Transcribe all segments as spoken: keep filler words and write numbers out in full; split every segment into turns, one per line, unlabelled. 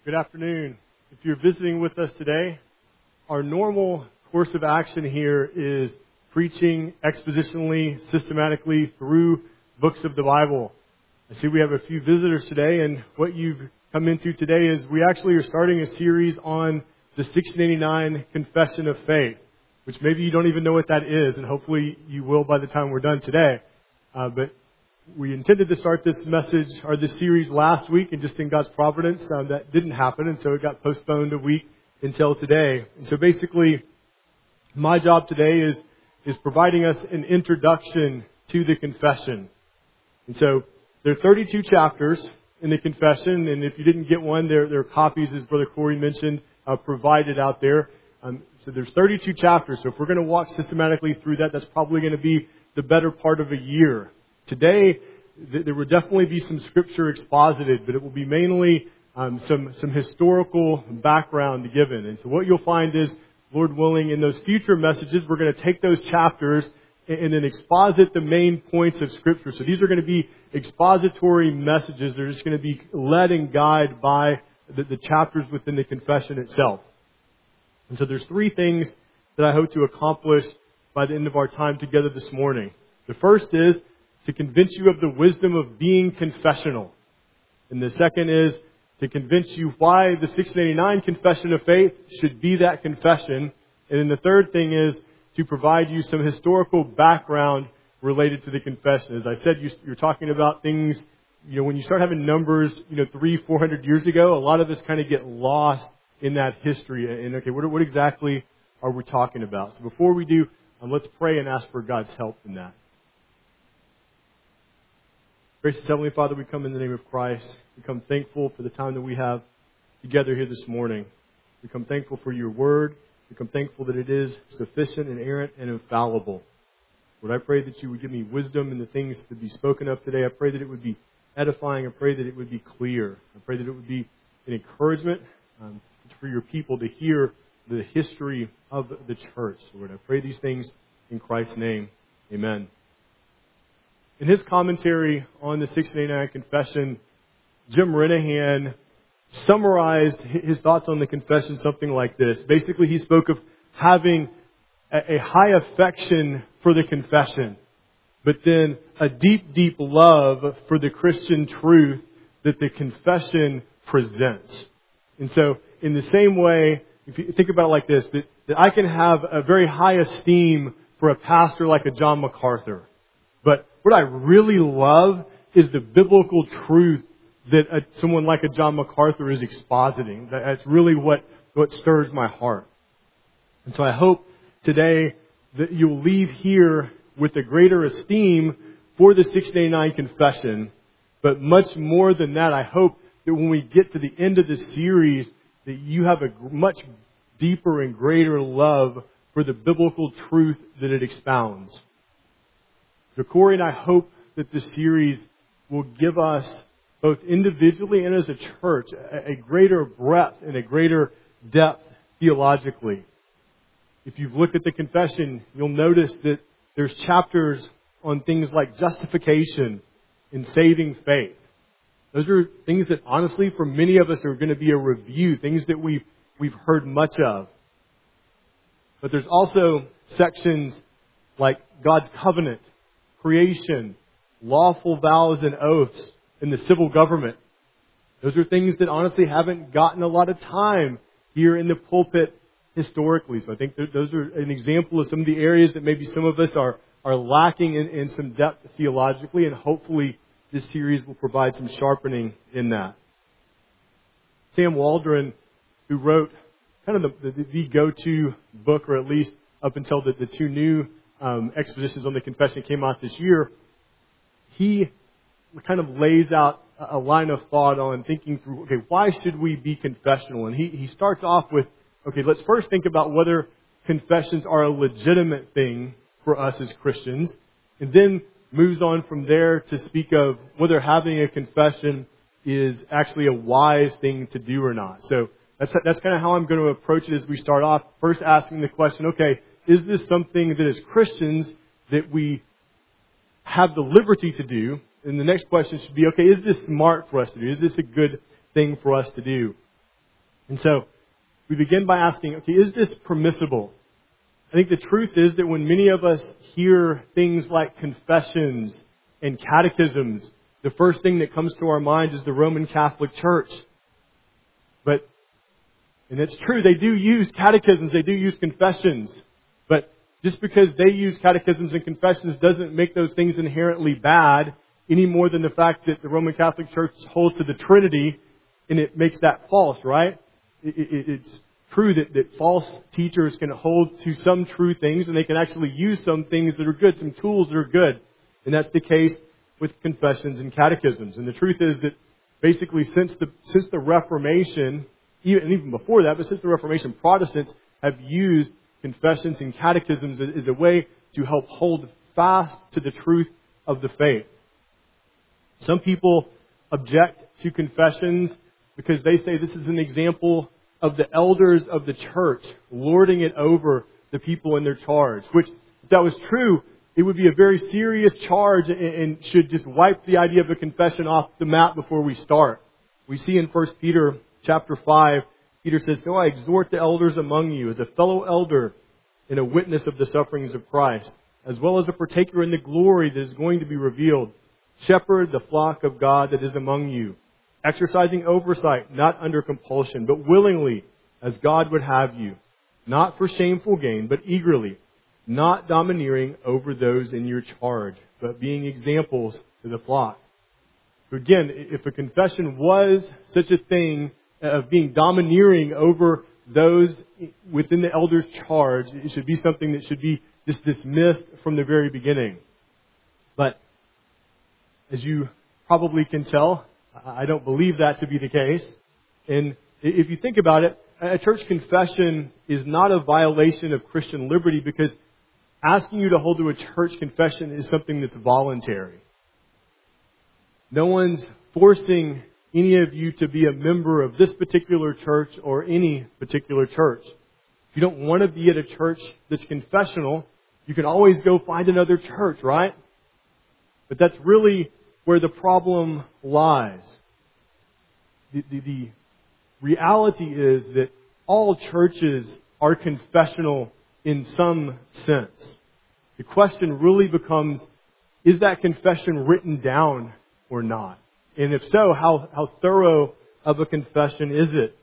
Good afternoon. If you're visiting with us today, our normal course of action here is preaching expositionally, systematically through books of the Bible. I see we have a few visitors today, and what you've come into today is we actually are starting a series on the sixteen eighty-nine Confession of Faith, which maybe you don't even know what that is, and hopefully you will by the time we're done today. Uh, but we intended to start this message or this series last week, and just in God's providence, um, that didn't happen, and so it got postponed a week until today. And so basically, my job today is is providing us an introduction to the confession. And so there are thirty-two chapters in the confession, and if you didn't get one, there, there are copies, as Brother Corey mentioned, uh, provided out there. Um, so there's thirty-two chapters. So if we're going to walk systematically through that, that's probably going to be the better part of a year. Today, th- there will definitely be some scripture exposited, but it will be mainly um, some some historical background given. And so what you'll find is, Lord willing, in those future messages, we're going to take those chapters and, and then exposit the main points of Scripture. So these are going to be expository messages. They're just going to be led and guided by the, the chapters within the confession itself. And so there's three things that I hope to accomplish by the end of our time together this morning. The first is to convince you of the wisdom of being confessional. And the second is to convince you why the sixteen eighty-nine Confession of Faith should be that confession. And then the third thing is to provide you some historical background related to the confession. As I said, you, you're talking about things, you know, when you start having numbers, you know, three, four hundred years ago, a lot of us kind of get lost in that history. And okay, what, what exactly are we talking about? So before we do, um, let's pray and ask for God's help in that. Gracious Heavenly Father, we come in the name of Christ. We come thankful for the time that we have together here this morning. We come thankful for your word. We come thankful that it is sufficient, inerrant, and infallible. Lord, I pray that you would give me wisdom in the things to be spoken of today. I pray that it would be edifying. I pray that it would be clear. I pray that it would be an encouragement um, for your people to hear the history of the church. Lord, I pray these things in Christ's name. Amen. In his commentary on the sixteen eighty-nine Confession, Jim Renihan summarized his thoughts on the confession something like this. Basically, he spoke of having a high affection for the confession, but then a deep, deep love for the Christian truth that the confession presents. And so, in the same way, if you think about it like this, that, that I can have a very high esteem for a pastor like a John MacArthur. But what I really love is the biblical truth that a, someone like a John MacArthur is expositing. That's really what, what stirs my heart. And so I hope today that you'll leave here with a greater esteem for the sixteen eighty-nine Confession. But much more than that, I hope that when we get to the end of this series, that you have a much deeper and greater love for the biblical truth that it expounds. So Corey and I hope that this series will give us, both individually and as a church, a, a greater breadth and a greater depth theologically. If you've looked at the confession, you'll notice that there's chapters on things like justification and saving faith. Those are things that honestly for many of us are going to be a review, things that we've, we've heard much of. But there's also sections like God's covenant, creation, lawful vows and oaths, and the civil government. Those are things that honestly haven't gotten a lot of time here in the pulpit historically. So I think those are an example of some of the areas that maybe some of us are, are lacking in, in some depth theologically, and hopefully this series will provide some sharpening in that. Sam Waldron, who wrote kind of the, the, the go-to book, or at least up until the, the two new Um, expositions on the confession came out this year, he kind of lays out a line of thought on thinking through, okay, why should we be confessional? And he, he starts off with, okay, let's first think about whether confessions are a legitimate thing for us as Christians, and then moves on from there to speak of whether having a confession is actually a wise thing to do or not. So that's, that's kind of how I'm going to approach it as we start off, first asking the question, okay, is this something that as Christians that we have the liberty to do? And the next question should be, okay, is this smart for us to do? Is this a good thing for us to do? And so we begin by asking, okay, is this permissible? I think the truth is that when many of us hear things like confessions and catechisms, the first thing that comes to our mind is the Roman Catholic Church. But, and it's true, they do use catechisms, they do use confessions. But just because they use catechisms and confessions doesn't make those things inherently bad, any more than the fact that the Roman Catholic Church holds to the Trinity, and it makes that false, right? It, it, it's true that, that false teachers can hold to some true things, and they can actually use some things that are good, some tools that are good. And that's the case with confessions and catechisms. And the truth is that basically since the since the Reformation, even, and even before that, but since the Reformation, Protestants have used confessions and catechisms as, as a way to help hold fast to the truth of the faith. Some people object to confessions because they say this is an example of the elders of the church lording it over the people in their charge. Which, if that was true, it would be a very serious charge and, and should just wipe the idea of a confession off the map before we start. We see in First Peter chapter five, Peter says, "So I exhort the elders among you as a fellow elder and a witness of the sufferings of Christ, as well as a partaker in the glory that is going to be revealed. Shepherd the flock of God that is among you, exercising oversight, not under compulsion, but willingly, as God would have you, not for shameful gain, but eagerly, not domineering over those in your charge, but being examples to the flock." So again, if a confession was such a thing of being domineering over those within the elder's charge, it should be something that should be just dismissed from the very beginning. But as you probably can tell, I don't believe that to be the case. And if you think about it, a church confession is not a violation of Christian liberty because asking you to hold to a church confession is something that's voluntary. No one's forcing any of you to be a member of this particular church or any particular church. If you don't want to be at a church that's confessional, you can always go find another church, right? But that's really where the problem lies. The, the, the reality is that all churches are confessional in some sense. The question really becomes, is that confession written down or not? And if so, how, how thorough of a confession is it?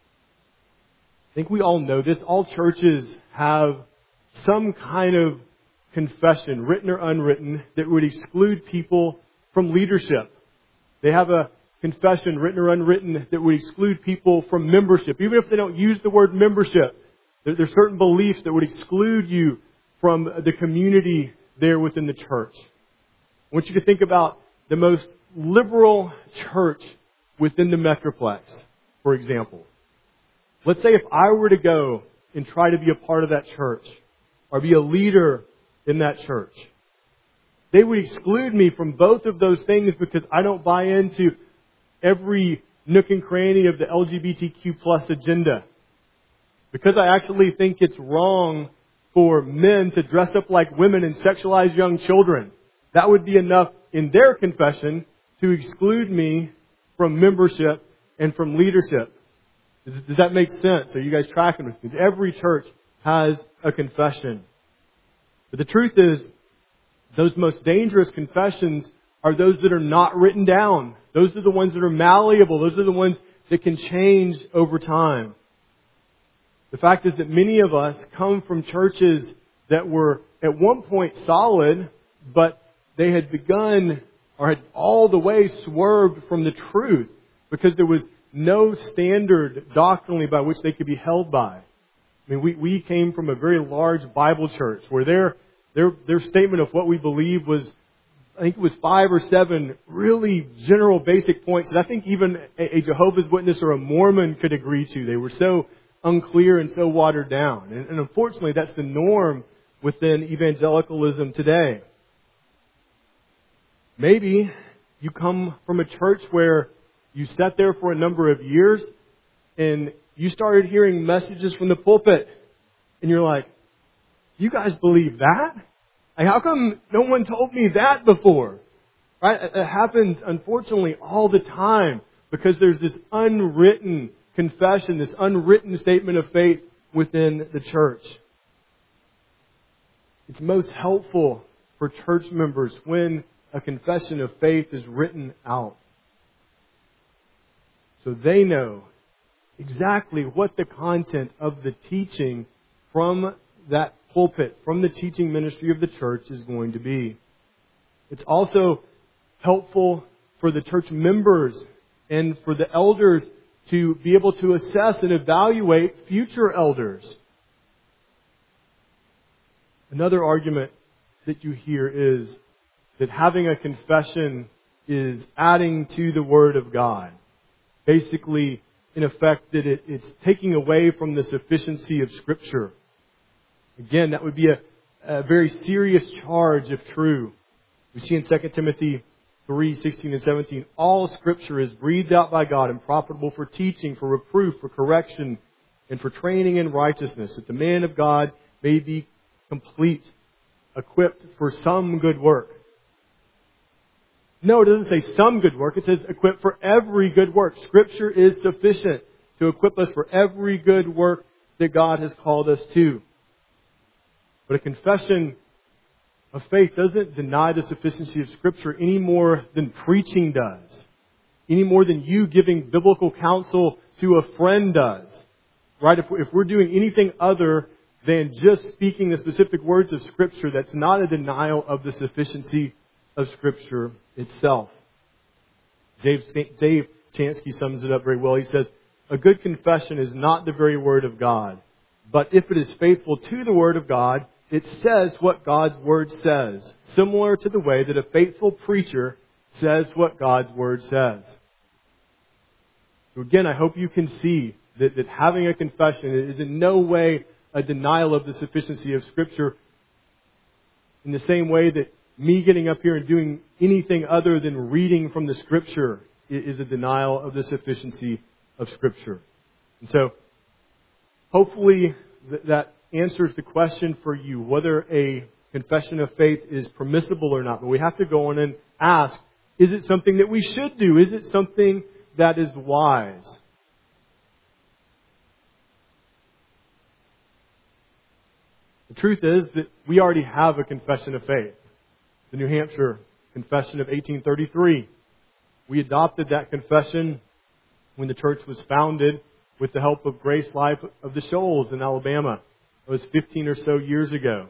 I think we all know this. All churches have some kind of confession, written or unwritten, that would exclude people from leadership. They have a confession, written or unwritten, that would exclude people from membership. Even if they don't use the word membership, there, there's certain beliefs that would exclude you from the community there within the church. I want you to think about the most liberal church within the Metroplex, for example. Let's say if I were to go and try to be a part of that church or be a leader in that church, they would exclude me from both of those things because I don't buy into every nook and cranny of the L G B T Q plus agenda. Because I actually think it's wrong for men to dress up like women and sexualize young children. That would be enough in their confession to exclude me from membership and from leadership. Does, does that make sense? Are you guys tracking with me? Every church has a confession. But the truth is, those most dangerous confessions are those that are not written down. Those are the ones that are malleable. Those are the ones that can change over time. The fact is that many of us come from churches that were at one point solid, but they had begun or had all the way swerved from the truth because there was no standard doctrinally by which they could be held by. I mean, we, we came from a very large Bible church where their their their statement of what we believe was, I think it was five or seven really general basic points that I think even a, a Jehovah's Witness or a Mormon could agree to. They were so unclear and so watered down. And, and unfortunately, that's the norm within evangelicalism today. Maybe you come from a church where you sat there for a number of years and you started hearing messages from the pulpit and you're like, you guys believe that? Like, how come no one told me that before? Right? It happens, unfortunately, all the time because there's this unwritten confession, this unwritten statement of faith within the church. It's most helpful for church members when a confession of faith is written out, so they know exactly what the content of the teaching from that pulpit, from the teaching ministry of the church is going to be. It's also helpful for the church members and for the elders to be able to assess and evaluate future elders. Another argument that you hear is that having a confession is adding to the Word of God. Basically, in effect, that it, it's taking away from the sufficiency of Scripture. Again, that would be a, a very serious charge if true. We see in Second Timothy three, sixteen and seventeen, all Scripture is breathed out by God and profitable for teaching, for reproof, for correction, and for training in righteousness, that the man of God may be complete, equipped for some good work. No, it doesn't say some good work. It says equipped for every good work. Scripture is sufficient to equip us for every good work that God has called us to. But a confession of faith doesn't deny the sufficiency of Scripture any more than preaching does. Any more than you giving biblical counsel to a friend does. Right? If we're, if we're doing anything other than just speaking the specific words of Scripture, that's not a denial of the sufficiency of Scripture itself. Dave, Dave Chansky sums it up very well. He says, a good confession is not the very Word of God, but if it is faithful to the Word of God, it says what God's Word says, similar to the way that a faithful preacher says what God's Word says. So again, I hope you can see that, that having a confession is in no way a denial of the sufficiency of Scripture, in the same way that me getting up here and doing anything other than reading from the Scripture is a denial of the sufficiency of Scripture. And so, hopefully th- that answers the question for you, whether a confession of faith is permissible or not. But we have to go on and ask, is it something that we should do? Is it something that is wise? The truth is that we already have a confession of faith. The New Hampshire Confession of eighteen thirty-three. We adopted that confession when the church was founded with the help of Grace Life of the Shoals in Alabama. It was fifteen or so years ago.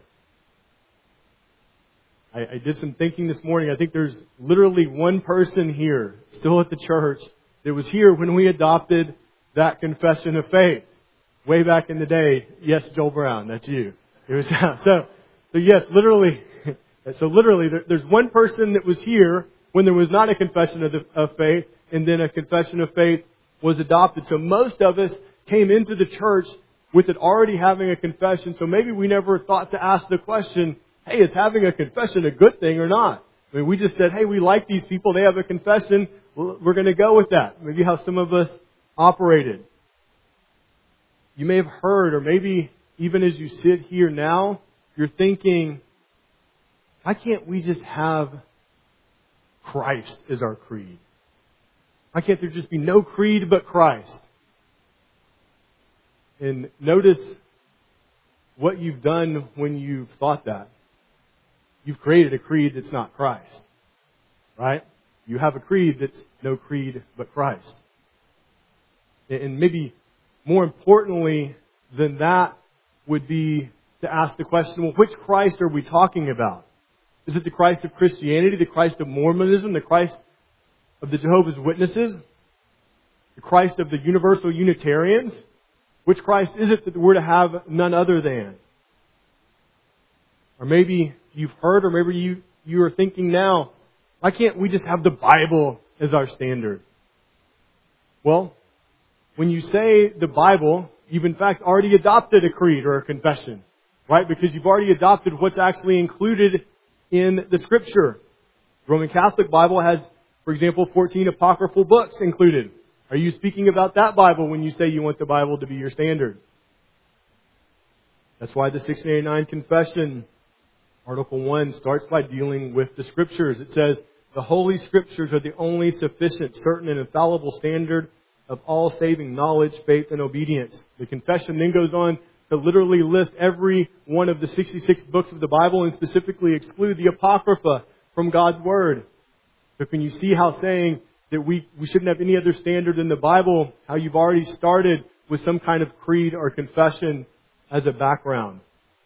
I, I did some thinking this morning. I think there's literally one person here, still at the church, that was here when we adopted that confession of faith. Way back in the day. Yes, Joel Brown, that's you. It was so. So yes, literally. So literally, there, there's one person that was here when there was not a confession of, the, of faith, and then a confession of faith was adopted. So most of us came into the church with it already having a confession. So maybe we never thought to ask the question, hey, is having a confession a good thing or not? I mean, we just said, hey, we like these people. They have a confession. We're going to go with that. Maybe how some of us operated. You may have heard, or maybe even as you sit here now, you're thinking, why can't we just have Christ as our creed? Why can't there just be no creed but Christ? And notice what you've done when you've thought that. You've created a creed that's not Christ. Right? You have a creed that's no creed but Christ. And maybe more importantly than that would be to ask the question, well, which Christ are we talking about? Is it the Christ of Christianity, the Christ of Mormonism, the Christ of the Jehovah's Witnesses, the Christ of the Universal Unitarians? Which Christ is it that we're to have none other than? Or maybe you've heard, or maybe you, you are thinking now, why can't we just have the Bible as our standard? Well, when you say the Bible, you've in fact already adopted a creed or a confession, right? Because you've already adopted what's actually included in the Scripture. The Roman Catholic Bible has, for example, fourteen apocryphal books included. Are you speaking about that Bible when you say you want the Bible to be your standard? That's why the sixteen eighty-nine Confession, Article one, starts by dealing with the Scriptures. It says, the Holy Scriptures are the only sufficient, certain, and infallible standard of all saving knowledge, faith, and obedience. The confession then goes on to literally list every one of the sixty-six books of the Bible and specifically exclude the Apocrypha from God's Word. So can you see how saying that we, we shouldn't have any other standard than the Bible, how you've already started with some kind of creed or confession as a background?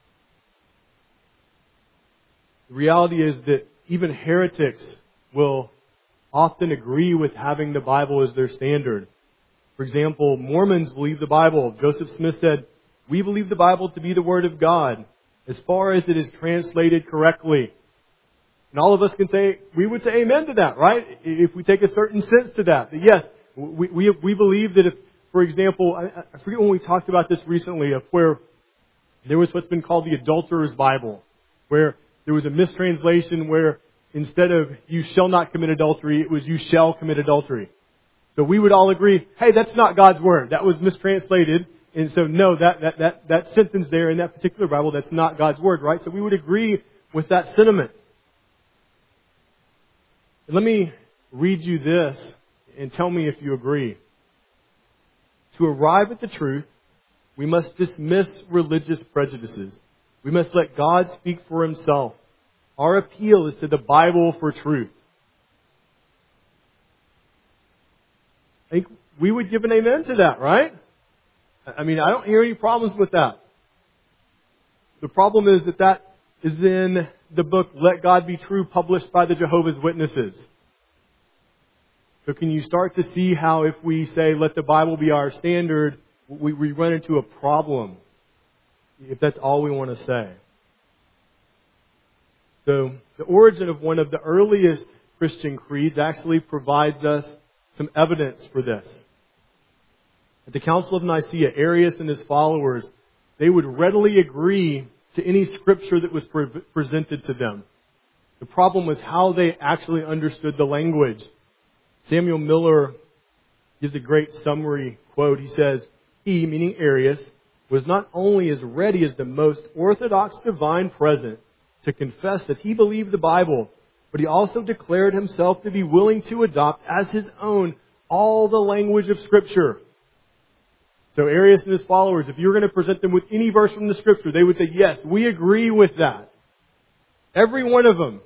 The reality is that even heretics will often agree with having the Bible as their standard. For example, Mormons believe the Bible. Joseph Smith said, "We believe the Bible to be the Word of God, as far as it is translated correctly." And all of us can say, we would say amen to that, right? If we take a certain sense to that. That yes, we, we, we believe that if, for example, I, I forget when we talked about this recently, of where there was what's been called the adulterer's Bible, where there was a mistranslation where instead of you shall not commit adultery, it was you shall commit adultery. So we would all agree, hey, that's not God's Word. That was mistranslated. And so no, that, that, that, that sentence there in that particular Bible, that's not God's Word, right? So we would agree with that sentiment. And let me read you this and tell me if you agree. To arrive at the truth, we must dismiss religious prejudices. We must let God speak for Himself. Our appeal is to the Bible for truth. I think we would give an amen to that, right? I mean, I don't hear any problems with that. The problem is that that is in the book Let God Be True, published by the Jehovah's Witnesses. So can you start to see how if we say let the Bible be our standard, we, we run into a problem, if that's all we want to say. So the origin of one of the earliest Christian creeds actually provides us some evidence for this. At the Council of Nicaea, Arius and his followers, they would readily agree to any scripture that was pre- presented to them. The problem was how they actually understood the language. Samuel Miller gives a great summary quote. He says, "He," meaning Arius, "was not only as ready as the most orthodox divine present to confess that he believed the Bible, but he also declared himself to be willing to adopt as his own all the language of Scripture." So Arius and his followers, if you were going to present them with any verse from the Scripture, they would say, yes, we agree with that. Every one of them.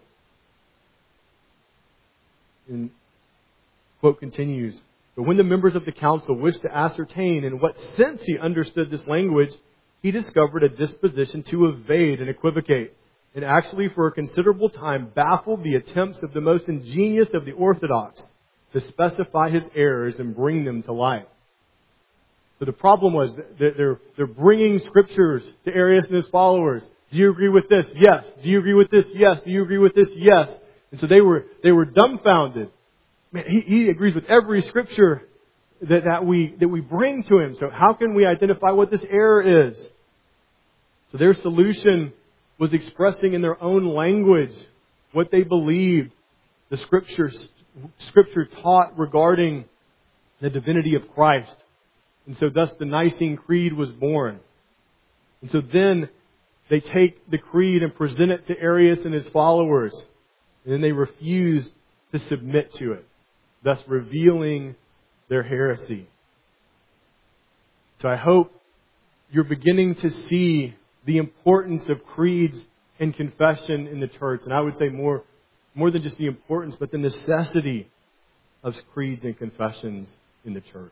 And quote continues, "But when the members of the council wished to ascertain in what sense he understood this language, he discovered a disposition to evade and equivocate, and actually for a considerable time baffled the attempts of the most ingenious of the orthodox to specify his errors and bring them to light." So the problem was that they're, they're bringing scriptures to Arius and his followers. Do you agree with this? Yes. Do you agree with this? Yes. Do you agree with this? Yes. And so they were, they were dumbfounded. Man, he, he agrees with every scripture that, that we, that we bring to him. So how can we identify what this error is? So their solution was expressing in their own language what they believed the scriptures, scripture taught regarding the divinity of Christ. And so thus the Nicene Creed was born. And so then they take the creed and present it to Arius and his followers. And then they refuse to submit to it, thus revealing their heresy. So I hope you're beginning to see the importance of creeds and confession in the church. And I would say more, more than just the importance, but the necessity of creeds and confessions in the church.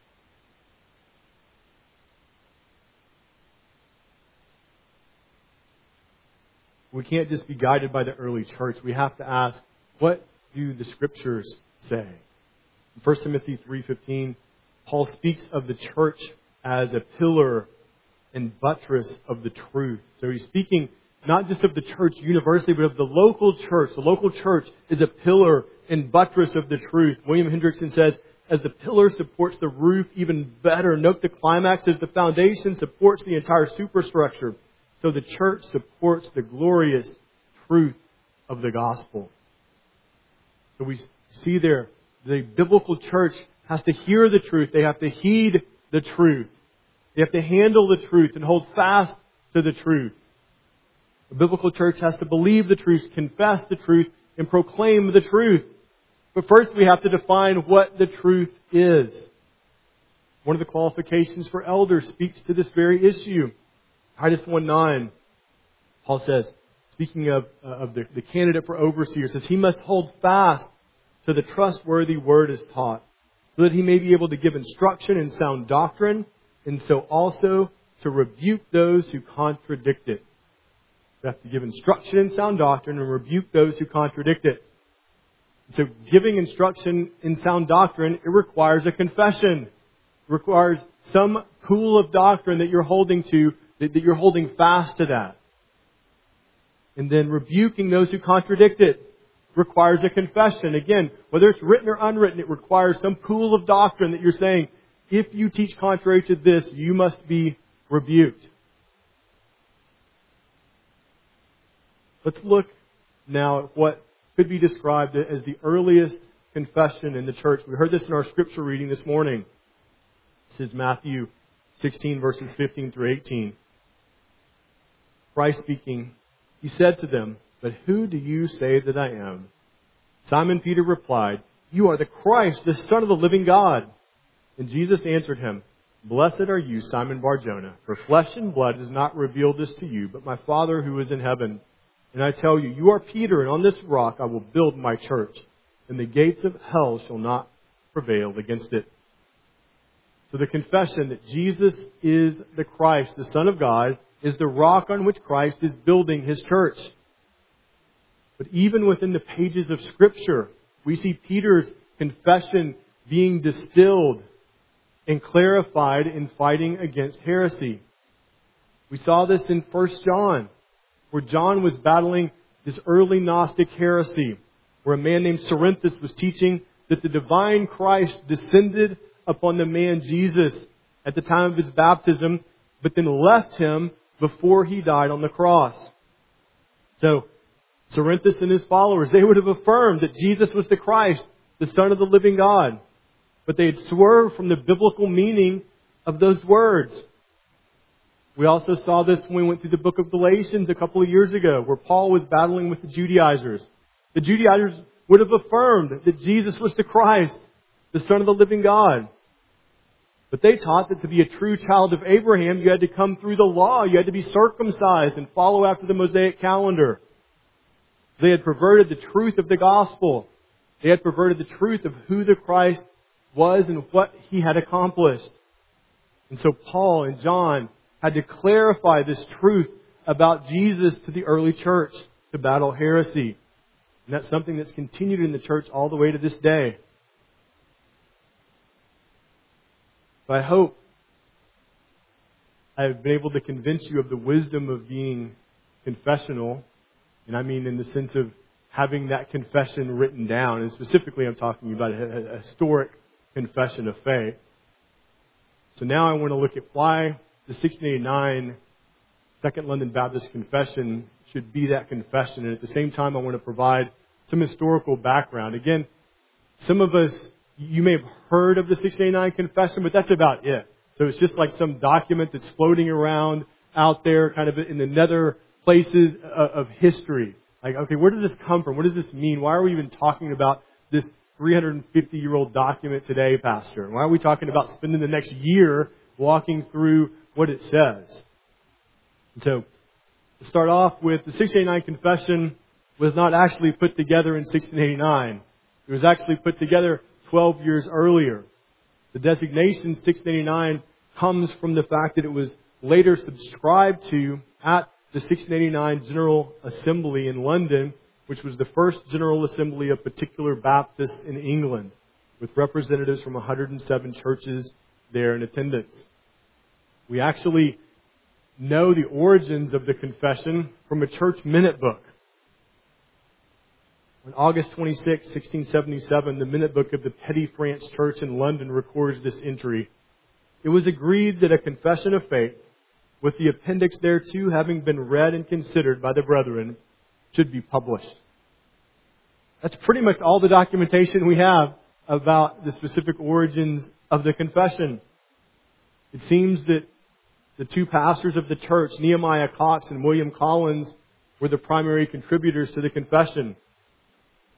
We can't just be guided by the early church. We have to ask, what do the Scriptures say? In First Timothy three fifteen, Paul speaks of the church as a pillar and buttress of the truth. So he's speaking not just of the church universally, but of the local church. The local church is a pillar and buttress of the truth. William Hendrickson says, as the pillar supports the roof even better, note the climax as the foundation supports the entire superstructure. So the church supports the glorious truth of the gospel. So we see there, the biblical church has to hear the truth. They have to heed the truth. They have to handle the truth and hold fast to the truth. The biblical church has to believe the truth, confess the truth, and proclaim the truth. But first we have to define what the truth is. One of the qualifications for elders speaks to this very issue. Titus one nine, Paul says, speaking of, uh, of the, the candidate for overseer, says he must hold fast to the trustworthy word as taught, so that he may be able to give instruction in sound doctrine, and so also to rebuke those who contradict it. You have to give instruction in sound doctrine and rebuke those who contradict it. So giving instruction in sound doctrine, it requires a confession. It requires some pool of doctrine that you're holding to, that you're holding fast to that. And then rebuking those who contradict it requires a confession. Again, whether it's written or unwritten, it requires some pool of doctrine that you're saying, if you teach contrary to this, you must be rebuked. Let's look now at what could be described as the earliest confession in the church. We heard this in our scripture reading this morning. This is Matthew sixteen, verses fifteen through eighteen. Christ speaking, He said to them, "But who do you say that I am?" Simon Peter replied, "You are the Christ, the Son of the living God." And Jesus answered him, "Blessed are you, Simon Bar-Jonah, for flesh and blood has not revealed this to you, but my Father who is in heaven. And I tell you, you are Peter, and on this rock I will build my church, and the gates of hell shall not prevail against it." So the confession that Jesus is the Christ, the Son of God, is the rock on which Christ is building His church. But even within the pages of Scripture, we see Peter's confession being distilled and clarified in fighting against heresy. We saw this in First John, where John was battling this early Gnostic heresy, where a man named Cerinthus was teaching that the divine Christ descended upon the man Jesus at the time of His baptism, but then left Him before He died on the cross. So, Cerinthus and his followers, they would have affirmed that Jesus was the Christ, the Son of the living God. But they had swerved from the biblical meaning of those words. We also saw this when we went through the book of Galatians a couple of years ago, where Paul was battling with the Judaizers. The Judaizers would have affirmed that Jesus was the Christ, the Son of the living God. But they taught that to be a true child of Abraham, you had to come through the law. You had to be circumcised and follow after the Mosaic calendar. They had perverted the truth of the gospel. They had perverted the truth of who the Christ was and what He had accomplished. And so Paul and John had to clarify this truth about Jesus to the early church to battle heresy. And that's something that's continued in the church all the way to this day. So I hope I've been able to convince you of the wisdom of being confessional. And I mean in the sense of having that confession written down. And specifically I'm talking about a, a historic confession of faith. So now I want to look at why the sixteen eighty-nine Second London Baptist Confession should be that confession. And at the same time I want to provide some historical background. Again, some of us, you may have heard of the sixteen eighty-nine Confession, but that's about it. So it's just like some document that's floating around out there kind of in the nether places of history. Like, okay, where did this come from? What does this mean? Why are we even talking about this three hundred fifty year old document today, Pastor? Why are we talking about spending the next year walking through what it says? And so, to start off with, the sixteen eighty-nine Confession was not actually put together in sixteen eighty-nine. It was actually put together twelve years earlier. The designation sixteen eighty-nine comes from the fact that it was later subscribed to at the sixteen eighty-nine General Assembly in London, which was the first General Assembly of particular Baptists in England, with representatives from one hundred seven churches there in attendance. We actually know the origins of the confession from a church minute book. On August twenty-sixth, sixteen seventy-seven, the minute book of the Petty France Church in London records this entry. It was agreed that a confession of faith, with the appendix thereto having been read and considered by the brethren, should be published. That's pretty much all the documentation we have about the specific origins of the confession. It seems that the two pastors of the church, Nehemiah Cox and William Collins, were the primary contributors to the confession.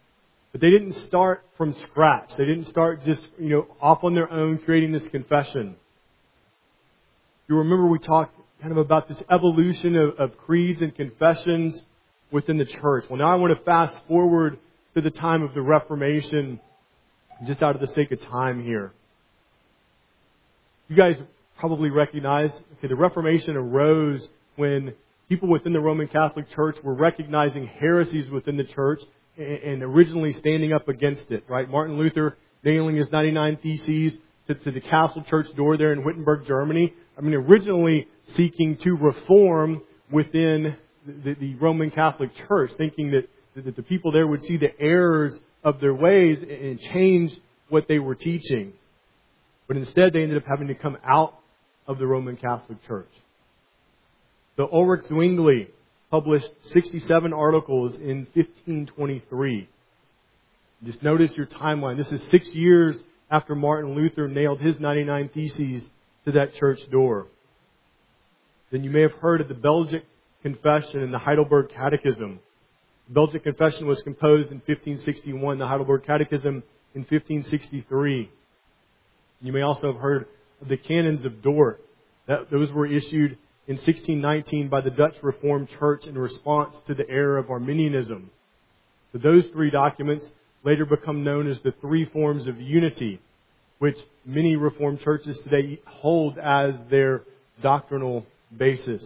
But they didn't start from scratch. They didn't start just, you know, off on their own creating this confession. You remember we talked kind of about this evolution of, of creeds and confessions within the church. Well, now I want to fast forward to the time of the Reformation, just out of the sake of time here. You guys probably recognize, okay, the Reformation arose when people within the Roman Catholic Church were recognizing heresies within the church and, and originally standing up against it, right? Martin Luther nailing his ninety-nine Theses to, to the Castle Church door there in Wittenberg, Germany. I mean, originally seeking to reform within the, the Roman Catholic Church, thinking that, that the people there would see the errors of their ways and change what they were teaching. But instead, they ended up having to come out of the Roman Catholic Church. So Ulrich Zwingli published sixty-seven articles in fifteen twenty-three. Just notice your timeline. This is six years after Martin Luther nailed his ninety-nine Theses to that church door. Then you may have heard of the Belgic Confession and the Heidelberg Catechism. The Belgic Confession was composed in fifteen sixty-one, the Heidelberg Catechism in fifteen sixty-three. You may also have heard of the Canons of Dort. That, those were issued in sixteen nineteen by the Dutch Reformed Church in response to the error of Arminianism. So those three documents later become known as the three forms of unity, which many Reformed churches today hold as their doctrinal basis.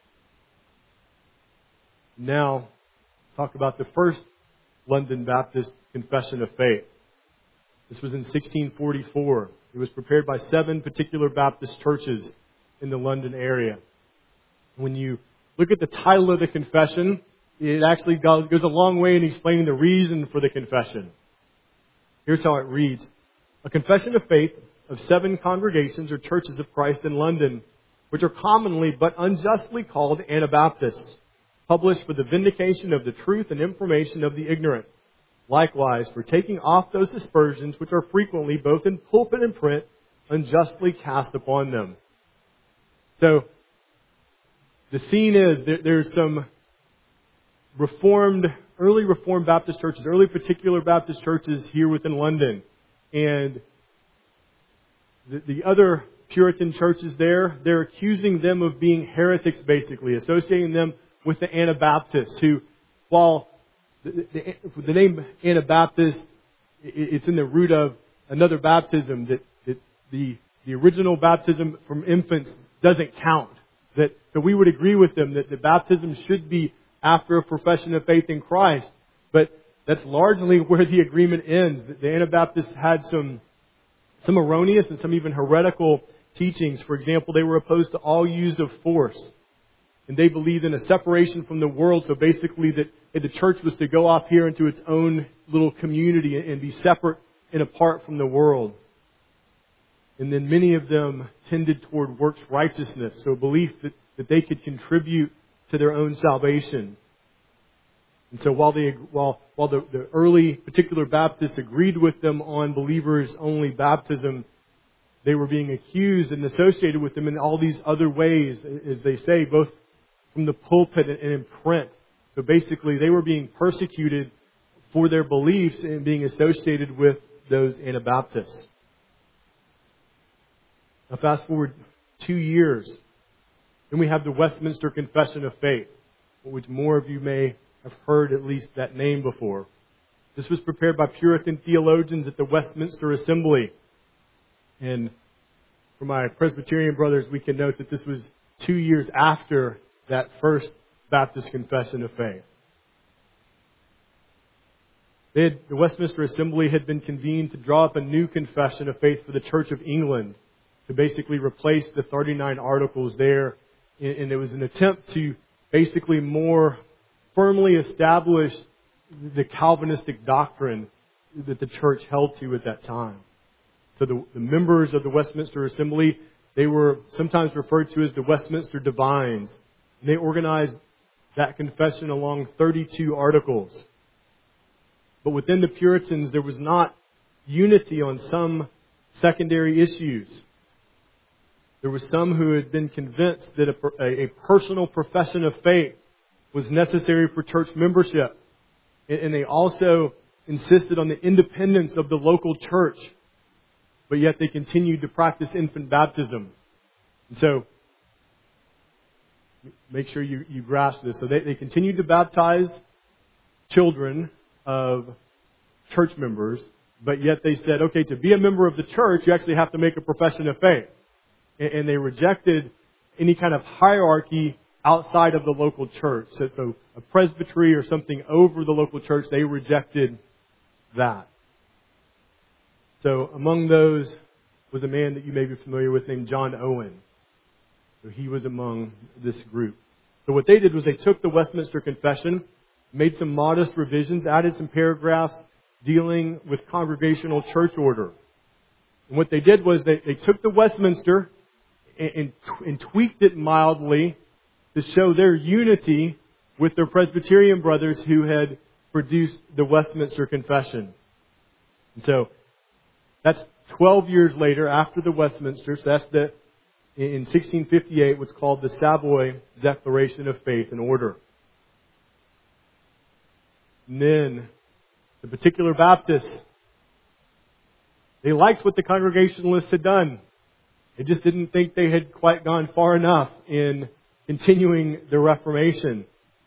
Now, let's talk about the first London Baptist Confession of Faith. This was in sixteen forty-four. It was prepared by seven particular Baptist churches in the London area. When you look at the title of the confession, it actually goes a long way in explaining the reason for the confession. Here's how it reads. A confession of faith of seven congregations or churches of Christ in London, which are commonly but unjustly called Anabaptists, published for the vindication of the truth and information of the ignorant. Likewise, for taking off those aspersions which are frequently, both in pulpit and print, unjustly cast upon them. So, the scene is there, there's some Reformed, early Reformed Baptist churches, early particular Baptist churches here within London. And the, the other Puritan churches there, they're accusing them of being heretics, basically, associating them with the Anabaptists, who, while the, the, the name Anabaptist, it's in the root of another baptism, that, that the, the original baptism from infants doesn't count. That, so we would agree with them that the baptism should be after a profession of faith in Christ. But that's largely where the agreement ends. The Anabaptists had some, some erroneous and some even heretical teachings. For example, they were opposed to all use of force. And they believed in a separation from the world. So basically that the church was to go off here into its own little community and be separate and apart from the world. And then many of them tended toward works righteousness. So a belief that, that they could contribute to their own salvation. And so while they, while, while the, the early particular Baptists agreed with them on believers only baptism, they were being accused and associated with them in all these other ways, as they say, both from the pulpit and in print. So basically they were being persecuted for their beliefs and being associated with those Anabaptists. Now fast forward two years. Then we have the Westminster Confession of Faith, which more of you may have heard at least that name before. This was prepared by Puritan theologians at the Westminster Assembly. And for my Presbyterian brothers, we can note that this was two years after that first Baptist Confession of Faith. They had, the Westminster Assembly had been convened to draw up a new confession of faith for the Church of England, to basically replace the thirty-nine articles there. And it was an attempt to basically more firmly establish the Calvinistic doctrine that the church held to at that time. So the, the members of the Westminster Assembly, they were sometimes referred to as the Westminster Divines. And they organized that confession along thirty-two articles. But within the Puritans, there was not unity on some secondary issues. There were some who had been convinced that a, a personal profession of faith was necessary for church membership. And they also insisted on the independence of the local church, but yet they continued to practice infant baptism. And so, make sure you, you grasp this. So they, they continued to baptize children of church members, but yet they said, okay, to be a member of the church, you actually have to make a profession of faith. And, and they rejected any kind of hierarchy outside of the local church. So, so a presbytery or something over the local church, they rejected that. So among those was a man that you may be familiar with named John Owen. So he was among this group. So what they did was they took the Westminster Confession, made some modest revisions, added some paragraphs dealing with congregational church order. And what they did was they, they took the Westminster and, and, and tweaked it mildly to show their unity with their Presbyterian brothers who had produced the Westminster Confession. And so that's twelve years later after the Westminster. So that's the, in sixteen fifty-eight, what's called the Savoy Declaration of Faith and Order. And then the particular Baptists, they liked what the Congregationalists had done. They just didn't think they had quite gone far enough in continuing the Reformation.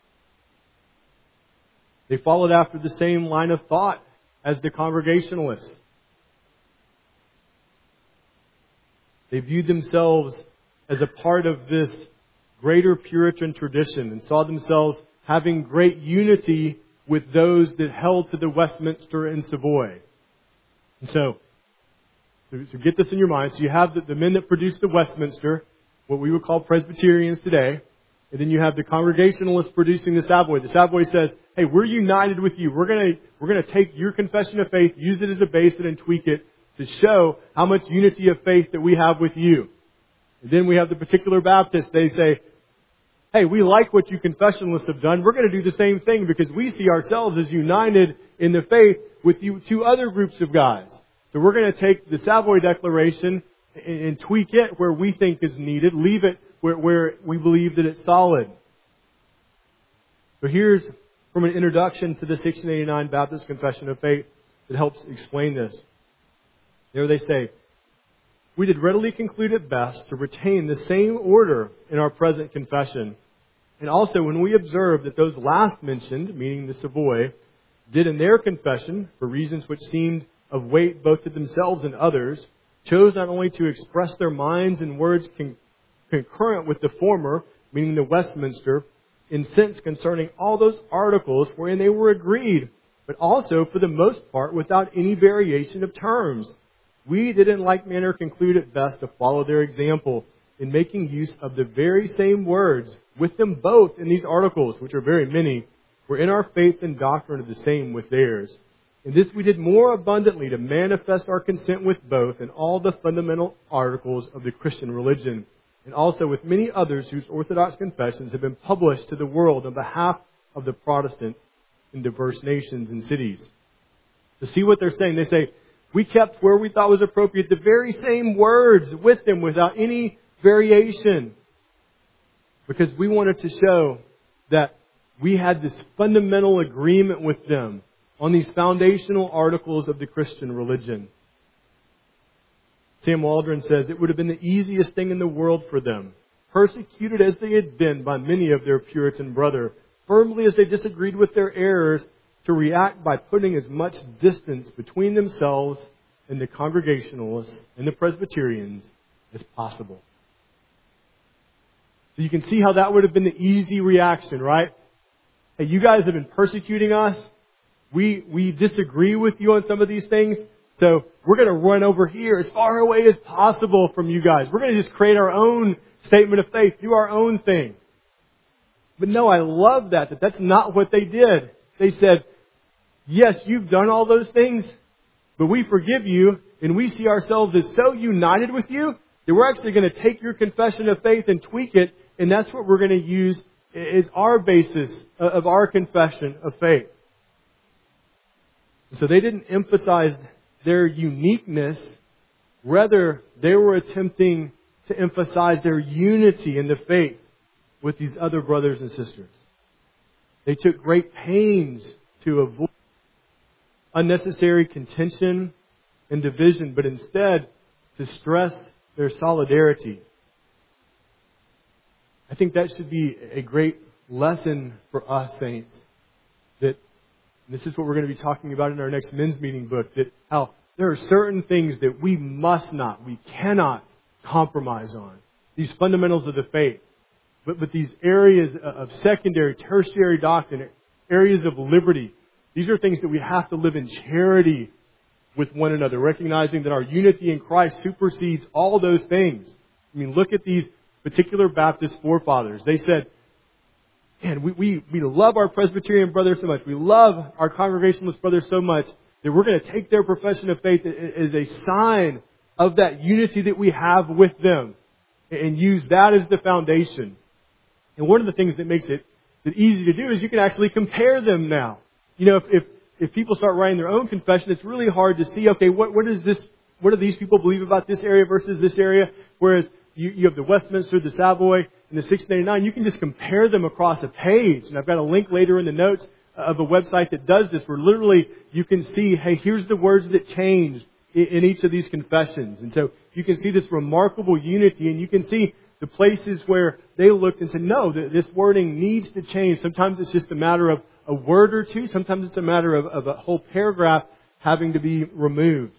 They followed after the same line of thought as the Congregationalists. They viewed themselves as a part of this greater Puritan tradition and saw themselves having great unity with those that held to the Westminster and Savoy. And so, so, so get this in your mind. So you have the, the men that produced the Westminster, what we would call Presbyterians today. And then you have the Congregationalists producing the Savoy. The Savoy says, hey, we're united with you. We're going to we're going to take your confession of faith, use it as a basis and tweak it to show how much unity of faith that we have with you. And then we have the particular Baptists. They say, hey, we like what you confessionalists have done. We're going to do the same thing because we see ourselves as united in the faith with you two other groups of guys. So we're going to take the Savoy Declaration and, and tweak it where we think is needed, leave it where, where we believe that it's solid. So here's from an introduction to the sixteen eighty-nine Baptist Confession of Faith that helps explain this. There they say, we did readily conclude it best to retain the same order in our present confession. And also when we observed that those last mentioned, meaning the Savoy, did in their confession, for reasons which seemed of weight both to themselves and others, chose not only to express their minds in words con- concurrent with the former, meaning the Westminster, in sense concerning all those articles wherein they were agreed, but also for the most part without any variation of terms. We did in like manner conclude it best to follow their example in making use of the very same words with them both in these articles, which are very many, wherein our faith and doctrine are the same with theirs. In this we did more abundantly to manifest our consent with both in all the fundamental articles of the Christian religion, and also with many others whose orthodox confessions have been published to the world on behalf of the Protestant in diverse nations and cities. To see what they're saying, they say, we kept where we thought was appropriate the very same words with them without any variation. Because we wanted to show that we had this fundamental agreement with them on these foundational articles of the Christian religion. Sam Waldron says it would have been the easiest thing in the world for them, persecuted as they had been by many of their Puritan brother, firmly as they disagreed with their errors, to react by putting as much distance between themselves and the Congregationalists and the Presbyterians as possible. So you can see how that would have been the easy reaction, right? Hey, you guys have been persecuting us. We we disagree with you on some of these things. So we're going to run over here as far away as possible from you guys. We're going to just create our own statement of faith, do our own thing. But no, I love that, that that's not what they did. They said, yes, you've done all those things, but we forgive you, and we see ourselves as so united with you that we're actually going to take your confession of faith and tweak it, and that's what we're going to use as our basis of our confession of faith. So they didn't emphasize their uniqueness. Rather, they were attempting to emphasize their unity in the faith with these other brothers and sisters. They took great pains to avoid unnecessary contention and division, but instead to stress their solidarity. I think that should be a great lesson for us, saints. That this is what we're going to be talking about in our next men's meeting book. That how there are certain things that we must not, we cannot compromise on. These fundamentals of the faith. But, but these areas of secondary, tertiary doctrine, areas of liberty, these are things that we have to live in charity with one another, recognizing that our unity in Christ supersedes all those things. I mean, look at these particular Baptist forefathers. They said, man, we, we, we love our Presbyterian brothers so much. We love our Congregationalist brothers so much that we're going to take their profession of faith as a sign of that unity that we have with them and use that as the foundation. And one of the things that makes it easy to do is you can actually compare them now. You know, if, if, if people start writing their own confession, it's really hard to see, okay, what, what is this, what do these people believe about this area versus this area? Whereas you, you have the Westminster, the Savoy, and the sixteen eighty-nine, you can just compare them across a page. And I've got a link later in the notes of a website that does this, where literally you can see, hey, here's the words that changed in, in each of these confessions. And so you can see this remarkable unity, and you can see the places where they looked and said, no, this wording needs to change. Sometimes it's just a matter of a word or two. Sometimes it's a matter of, of a whole paragraph having to be removed.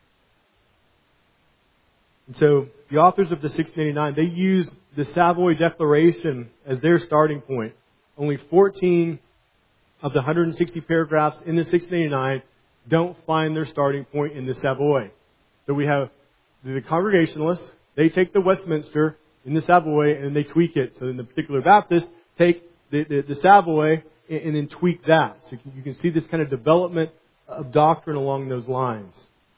And so the authors of the sixteen eighty-nine, they used the Savoy Declaration as their starting point. Only fourteen of the one hundred sixty paragraphs in the sixteen eighty-nine don't find their starting point in the Savoy. So we have the Congregationalists, they take the Westminster in the Savoy and they tweak it. So in the particular Baptists, take the, the, the Savoy and, and then tweak that. So you can see this kind of development of doctrine along those lines.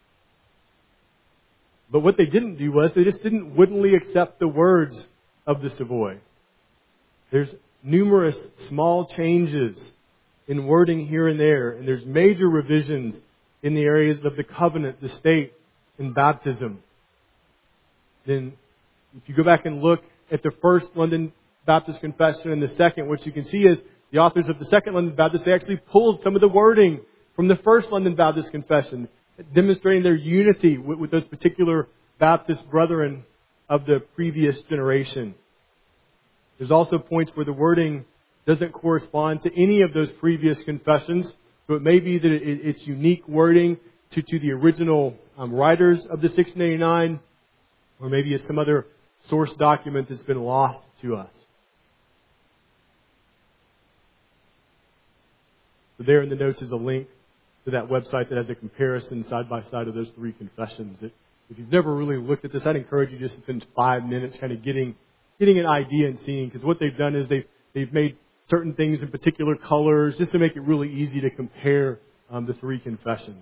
But what they didn't do was they just didn't woodenly accept the words of the Savoy. There's numerous small changes in wording here and there, and there's major revisions in the areas of the covenant, the state, and baptism. Then if you go back and look at the first London Baptist Confession and the second, what you can see is the authors of the second London Baptist, they actually pulled some of the wording from the first London Baptist Confession, demonstrating their unity with, with those particular Baptist brethren of the previous generation. There's also points where the wording doesn't correspond to any of those previous confessions. So it may be that it, it's unique wording to, to the original um, writers of the sixteen eighty-nine, or maybe it's some other source document that's been lost to us. So there in the notes is a link to that website that has a comparison side by side of those three confessions. That if you've never really looked at this, I'd encourage you just to spend five minutes kind of getting getting an idea and seeing, because what they've done is they've they've made certain things in particular colors just to make it really easy to compare um, the three confessions.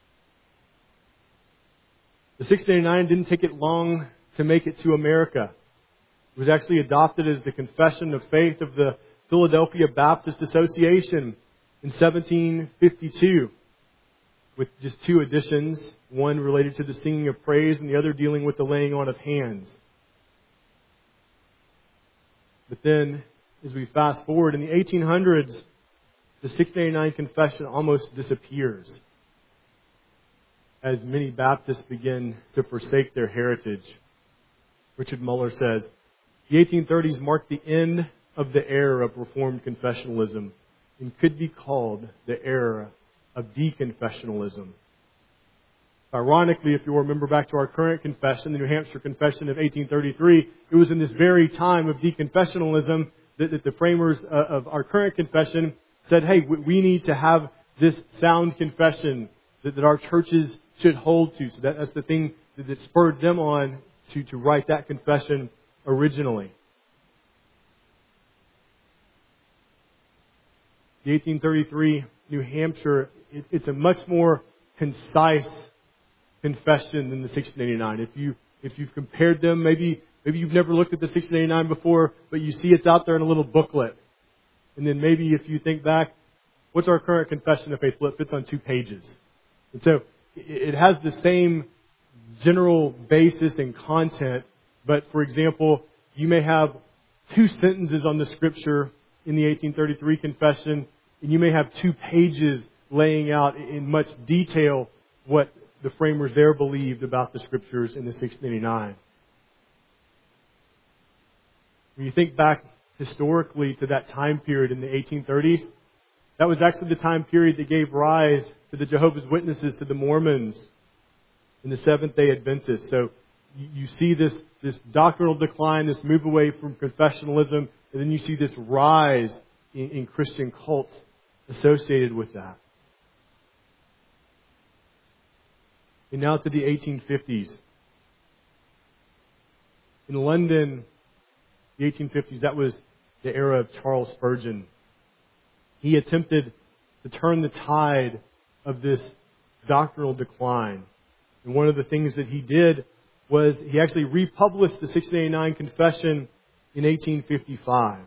The sixteen eighty-nine didn't take it long to make it to America. It was actually adopted as the Confession of Faith of the Philadelphia Baptist Association in seventeen fifty-two, with just two additions, one related to the singing of praise and the other dealing with the laying on of hands. But then, as we fast forward, in the eighteen hundreds, the sixteen eighty-nine Confession almost disappears as many Baptists begin to forsake their heritage. Richard Muller says, the eighteen thirties marked the end of the era of Reformed confessionalism and could be called the era of deconfessionalism. Ironically, if you'll remember back to our current confession, the New Hampshire Confession of eighteen thirty-three, it was in this very time of deconfessionalism that, that the framers uh, of our current confession said, hey, we need to have this sound confession that, that our churches should hold to. So that, that's the thing that, that spurred them on to, to write that confession originally. The eighteen thirty-three New Hampshire, it, it's a much more concise confession than the sixteen eighty-nine. If you if you've compared them, maybe maybe you've never looked at the sixteen eighty-nine before, but you see it's out there in a little booklet. And then maybe if you think back, what's our current confession of faith? Well, it fits on two pages. And so it has the same general basis and content, but for example, you may have two sentences on the Scripture in the eighteen thirty-three confession, and you may have two pages laying out in much detail what the framers there believed about the Scriptures in the sixteen eighty-nine. When you think back historically to that time period in the eighteen thirties, that was actually the time period that gave rise to the Jehovah's Witnesses, to the Mormons, and the Seventh-day Adventists. So you, you see this, this doctrinal decline, this move away from confessionalism, and then you see this rise in, in Christian cults associated with that. And now to the eighteen fifties. In London, the eighteen fifties, that was the era of Charles Spurgeon. He attempted to turn the tide of this doctrinal decline. And one of the things that he did was he actually republished the sixteen eighty-nine Confession in eighteen fifty-five.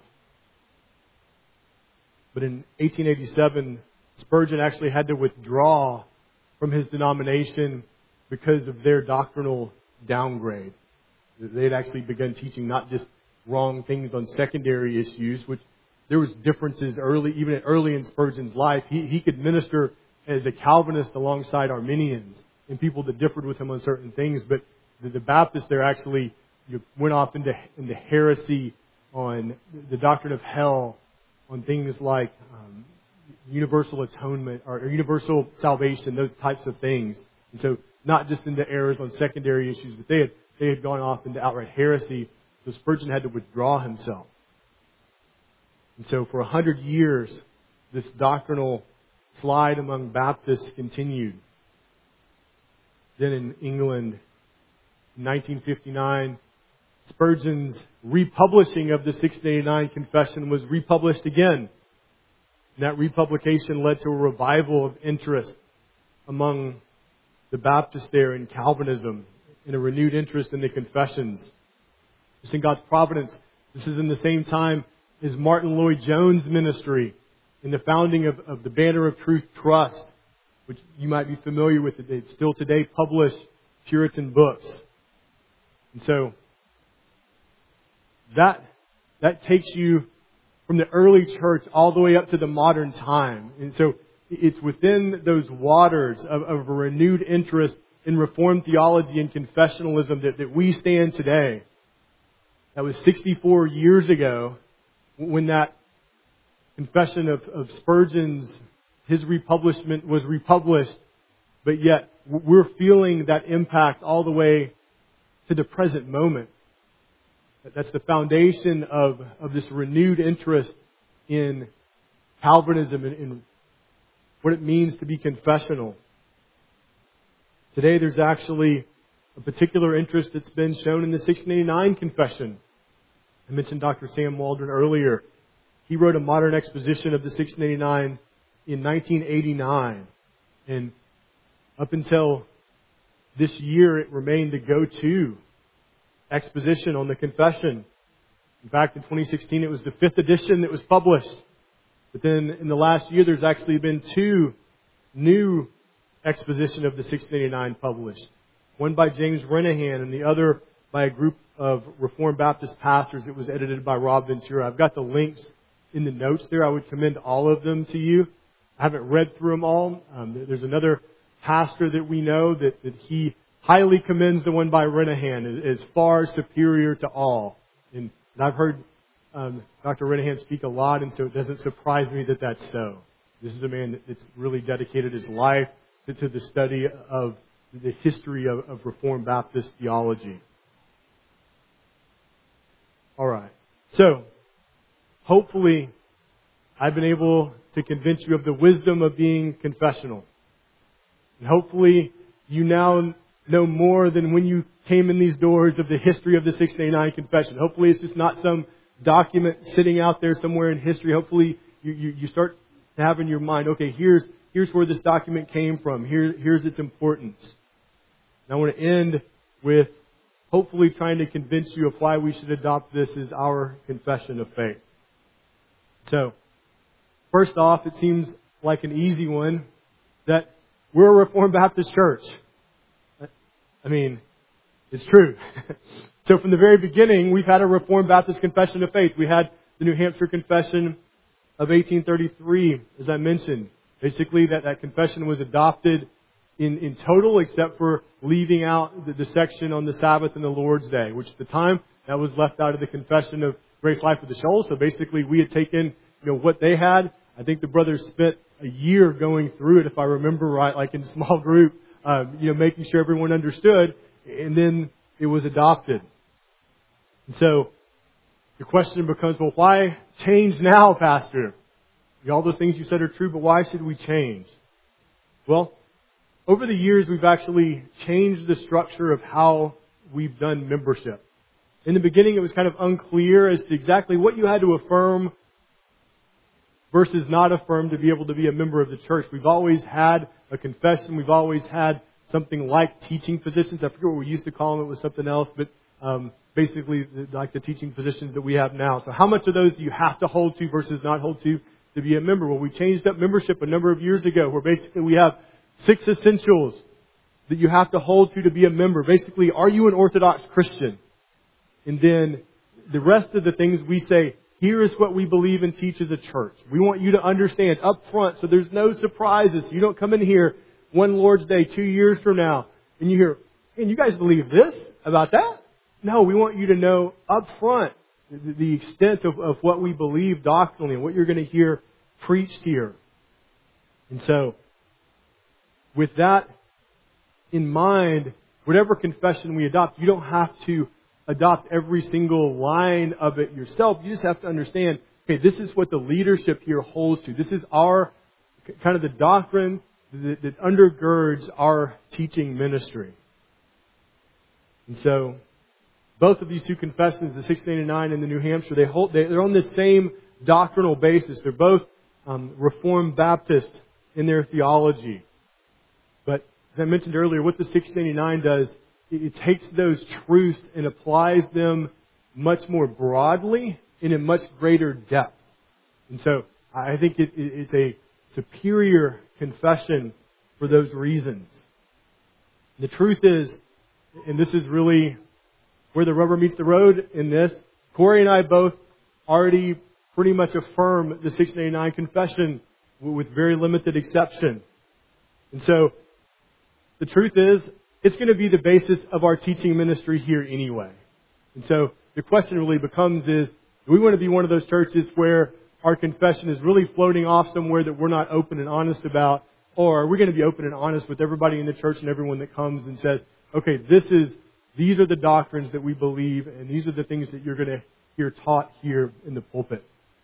But in eighteen eighty-seven, Spurgeon actually had to withdraw from his denomination because of their doctrinal downgrade. They had actually begun teaching not just wrong things on secondary issues, which there was differences early, even early in Spurgeon's life. He, he could minister as a Calvinist alongside Arminians and people that differed with him on certain things. But the, the Baptists there actually you went off into, into heresy on the doctrine of hell, on things like um, universal atonement or, or universal salvation, those types of things. And so not just into errors on secondary issues, but they had, they had gone off into outright heresy. So Spurgeon had to withdraw himself. And so for a hundred years, this doctrinal slide among Baptists continued. Then in England, in nineteen fifty-nine, Spurgeon's republishing of the sixteen eighty-nine Confession was republished again. And that republication led to a revival of interest among the Baptists there in Calvinism, and a renewed interest in the Confessions. Just in God's providence, this is in the same time as Martin Lloyd-Jones' ministry in the founding of, of the Banner of Truth Trust, which you might be familiar with. They still today publish Puritan books. And so that that takes you from the early church all the way up to the modern time. And so it's within those waters of, of a renewed interest in Reformed theology and confessionalism that, that we stand today. That was sixty-four years ago when that confession of, of Spurgeon's, his republishment was republished. But yet we're feeling that impact all the way to the present moment. That's the foundation of, of this renewed interest in Calvinism and in what it means to be confessional. Today there's actually a particular interest that's been shown in the sixteen eighty-nine Confession. I mentioned Doctor Sam Waldron earlier. He wrote a modern exposition of the sixteen eighty-nine in nineteen eighty-nine. And up until this year, it remained the go-to exposition on the Confession. In fact, in twenty sixteen, it was the fifth edition that was published. But then in the last year, there's actually been two new expositions of the sixteen eighty-nine published. One by James Renahan and the other by a group of Reformed Baptist pastors. It was edited by Rob Ventura. I've got the links in the notes there. I would commend all of them to you. I haven't read through them all. Um, there's another pastor that we know that, that he highly commends the one by Renahan as, as far superior to all. And, and I've heard um, Doctor Renahan speak a lot, and so it doesn't surprise me that that's so. This is a man that, that's really dedicated his life to, to the study of the history of, of Reformed Baptist theology. All right. So, hopefully, I've been able to convince you of the wisdom of being confessional. And hopefully, you now know more than when you came in these doors of the history of the sixteen eighty-nine Confession. Hopefully, it's just not some document sitting out there somewhere in history. Hopefully, you, you, you start to have in your mind, okay, here's here's where this document came from. Here, here's its importance. And I want to end with hopefully trying to convince you of why we should adopt this as our confession of faith. So, first off, it seems like an easy one that we're a Reformed Baptist church. I mean, it's true. So from the very beginning, we've had a Reformed Baptist confession of faith. We had the New Hampshire Confession of eighteen thirty-three, as I mentioned. Basically, that, that confession was adopted in, in total, except for leaving out the, the section on the Sabbath and the Lord's Day, which at the time, that was left out of the confession of Grace Life of the Shoal. So basically, we had taken, you know, what they had. I think the brothers spent a year going through it, if I remember right, like in a small group, um, you know, making sure everyone understood. And then it was adopted. And so the question becomes, well, why change now, Pastor? All those things you said are true, but why should we change? Well, over the years, we've actually changed the structure of how we've done membership. In the beginning, it was kind of unclear as to exactly what you had to affirm versus not affirm to be able to be a member of the church. We've always had a confession. We've always had something like teaching positions. I forget what we used to call them. It was something else, but um, basically like the teaching positions that we have now. So how much of those do you have to hold to versus not hold to to be a member? Well, we changed up membership a number of years ago where basically we have six essentials that you have to hold to to be a member. Basically, are you an Orthodox Christian? And then the rest of the things we say, here is what we believe and teach as a church. We want you to understand up front so there's no surprises. You don't come in here one Lord's Day two years from now and you hear, and you guys believe this about that? No, we want you to know up front the, the extent of, of what we believe doctrinally and what you're going to hear preached here. And so, with that in mind, whatever confession we adopt, you don't have to adopt every single line of it yourself. You just have to understand, okay, this is what the leadership here holds to. This is our, kind of the doctrine that, that undergirds our teaching ministry. And so, both of these two confessions, the six eighty-nine and the New Hampshire, they hold, they're on the same doctrinal basis. They're both um, Reformed Baptist in their theology. But as I mentioned earlier, what the six eighty-nine does, it takes those truths and applies them much more broadly and in much greater depth. And so I think it, it's a superior confession for those reasons. The truth is, and this is really where the rubber meets the road in this, Corey and I both already pretty much affirm the six eighty-nine confession with very limited exception. And so the truth is, it's going to be the basis of our teaching ministry here anyway. And so the question really becomes is, do we want to be one of those churches where our confession is really floating off somewhere that we're not open and honest about? Or are we going to be open and honest with everybody in the church and everyone that comes and says, okay, this is, these are the doctrines that we believe and these are the things that you're going to hear taught here in the pulpit.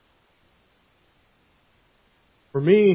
For me,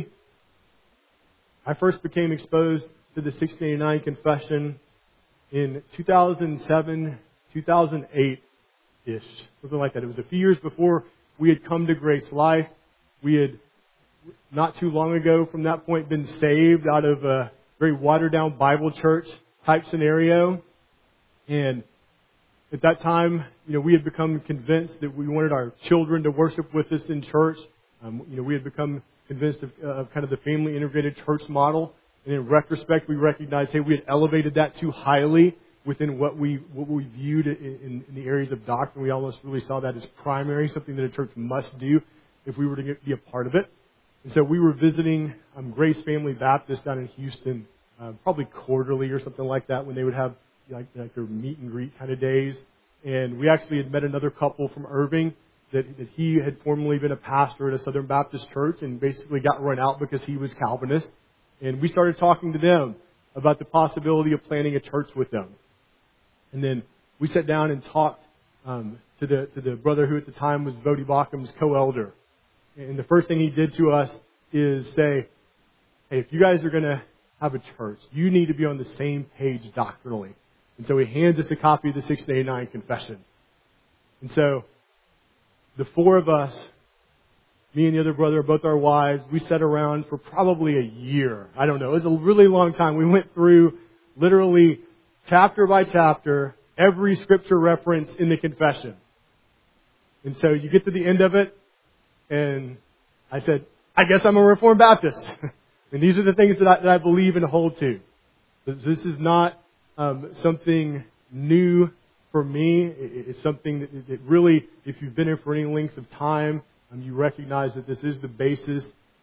I first became exposed to the six eighty-nine confession in two thousand seven, two thousand eight-ish, something like that. It was a few years before we had come to Grace Life. We had, not too long ago from that point, been saved out of a very watered-down Bible church type scenario. And at that time, you know, we had become convinced that we wanted our children to worship with us in church. Um, you know, we had become convinced of, uh, of kind of the family integrated church model. And in retrospect, we recognized, hey, we had elevated that too highly within what we what we viewed in, in, in the areas of doctrine. We almost really saw that as primary, something that a church must do if we were to get, be a part of it. And so we were visiting um, Grace Family Baptist down in Houston, uh, probably quarterly or something like that, when they would have like, like their meet and greet kind of days. And we actually had met another couple from Irving that, that he had formerly been a pastor at a Southern Baptist church and basically got run out because he was Calvinist. And we started talking to them about the possibility of planning a church with them. And then we sat down and talked um, to the to the brother who at the time was Vodi Bachum's co-elder. And the first thing he did to us is say, hey, if you guys are going to have a church, you need to be on the same page doctrinally. And so he hands us a copy of the six eighty-nine confession. And so the four of us, me and the other brother, both our wives, we sat around for probably a year. I don't know. It was a really long time. We went through literally chapter by chapter every scripture reference in the confession. And so you get to the end of it, and I said, I guess I'm a Reformed Baptist. And these are the things that I, that I believe and hold to. This is not um, something new for me. It's something that, that really, if you've been here for any length of time, Um, you recognize that this is the basis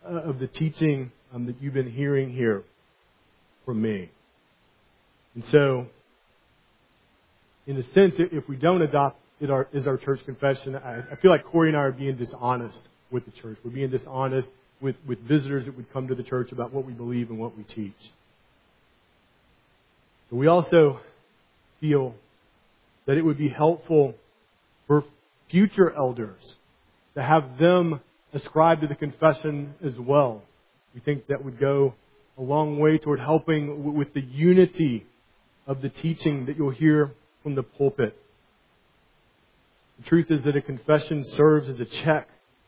of the teaching um, that you've been hearing here from me. And so, in a sense, if we don't adopt it our, as our church confession, I, I feel like Corey and I are being dishonest with the church. We're being dishonest with, with visitors that would come to the church about what we believe and what we teach. So we also feel that it would be helpful for future elders to have them ascribe to the confession as well. We think that would go a long way toward helping with the unity of the teaching that you'll hear from the pulpit. The truth is that a confession serves as a check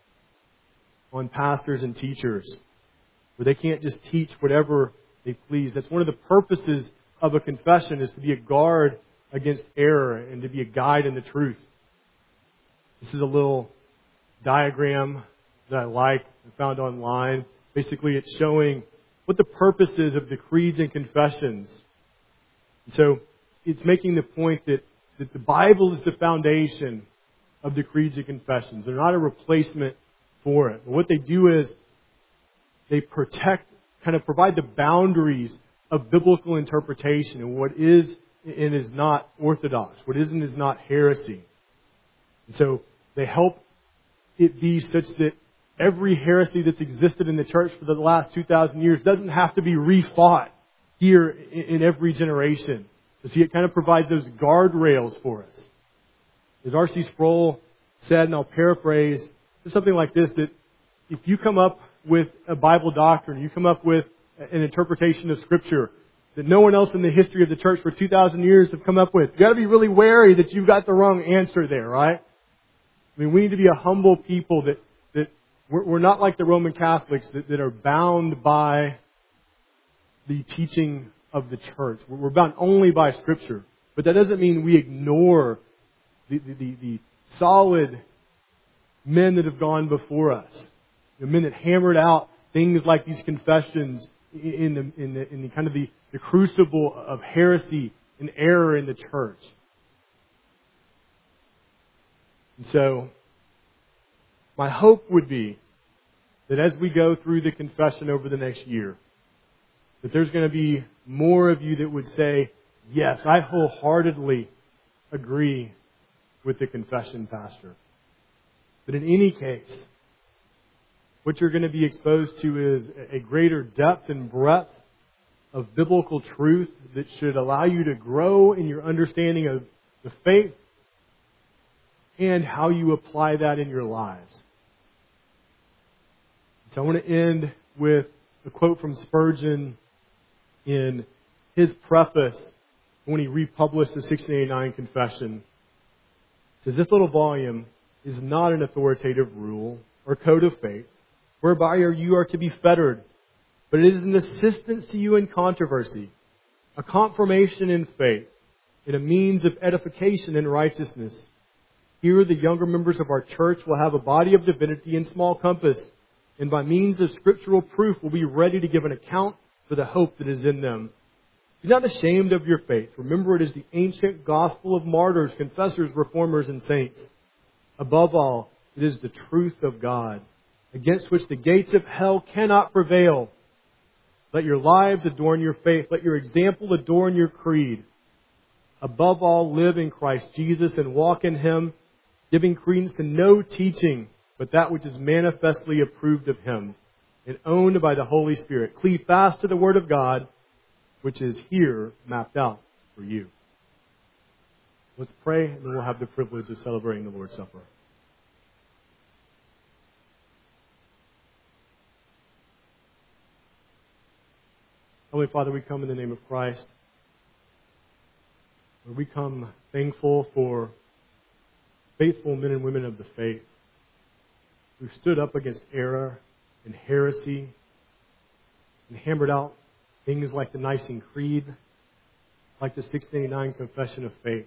on pastors and teachers, where they can't just teach whatever they please. That's one of the purposes of a confession, is to be a guard against error and to be a guide in the truth. This is a little diagram that I like and found online. Basically, it's showing what the purpose is of the creeds and confessions. And so it's making the point that, that the Bible is the foundation of the creeds and confessions. They're not a replacement for it. But what they do is they protect, kind of provide the boundaries of biblical interpretation and what is and is not orthodox, what is and is not heresy. And so they help it be such that every heresy that's existed in the church for the last two thousand years doesn't have to be refought here in every generation. So see, it kind of provides those guardrails for us. As R C Sproul said, and I'll paraphrase, it's something like this, that if you come up with a Bible doctrine, you come up with an interpretation of Scripture that no one else in the history of the church for two thousand years have come up with, you've got to be really wary that you've got the wrong answer there, right? I mean, we need to be a humble people that, that we're, we're not like the Roman Catholics that, that are bound by the teaching of the church. We're bound only by Scripture. But that doesn't mean we ignore the, the, the, the solid men that have gone before us. The men that hammered out things like these confessions in the, in the, in the kind of the, the crucible of heresy and error in the church. And so, my hope would be that as we go through the confession over the next year, that there's going to be more of you that would say, yes, I wholeheartedly agree with the confession, Pastor. But in any case, what you're going to be exposed to is a greater depth and breadth of biblical truth that should allow you to grow in your understanding of the faith and how you apply that in your lives. So I want to end with a quote from Spurgeon in his preface when he republished the sixteen eighty-nine Confession. It says, "This little volume is not an authoritative rule or code of faith whereby you are to be fettered, but it is an assistance to you in controversy, a confirmation in faith, and a means of edification in righteousness. Here the younger members of our church will have a body of divinity in small compass, and by means of scriptural proof will be ready to give an account for the hope that is in them. Be not ashamed of your faith. Remember, it is the ancient gospel of martyrs, confessors, reformers, and saints. Above all, it is the truth of God, against which the gates of hell cannot prevail. Let your lives adorn your faith. Let your example adorn your creed. Above all, live in Christ Jesus and walk in Him, giving credence to no teaching but that which is manifestly approved of Him and owned by the Holy Spirit. Cleave fast to the Word of God, which is here mapped out for you." Let's pray, and then we'll have the privilege of celebrating the Lord's Supper. Holy Father, we come in the name of Christ. Lord, we come thankful for faithful men and women of the faith who stood up against error and heresy and hammered out things like the Nicene Creed, like the sixteen eighty-nine Confession of Faith.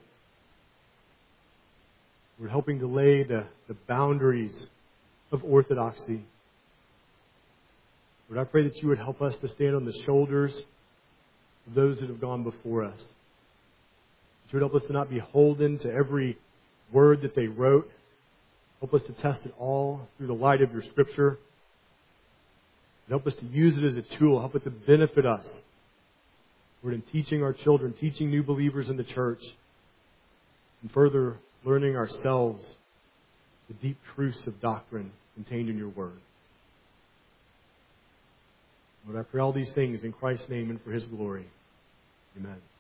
We're helping to lay the, the boundaries of orthodoxy. Lord, I pray that you would help us to stand on the shoulders of those that have gone before us. That you would help us to not be holden to every word that they wrote. Help us to test it all through the light of your Scripture. And help us to use it as a tool. Help it to benefit us. Lord, in teaching our children, teaching new believers in the church, and further learning ourselves the deep truths of doctrine contained in your word. Lord, I pray all these things in Christ's name and for his glory. Amen.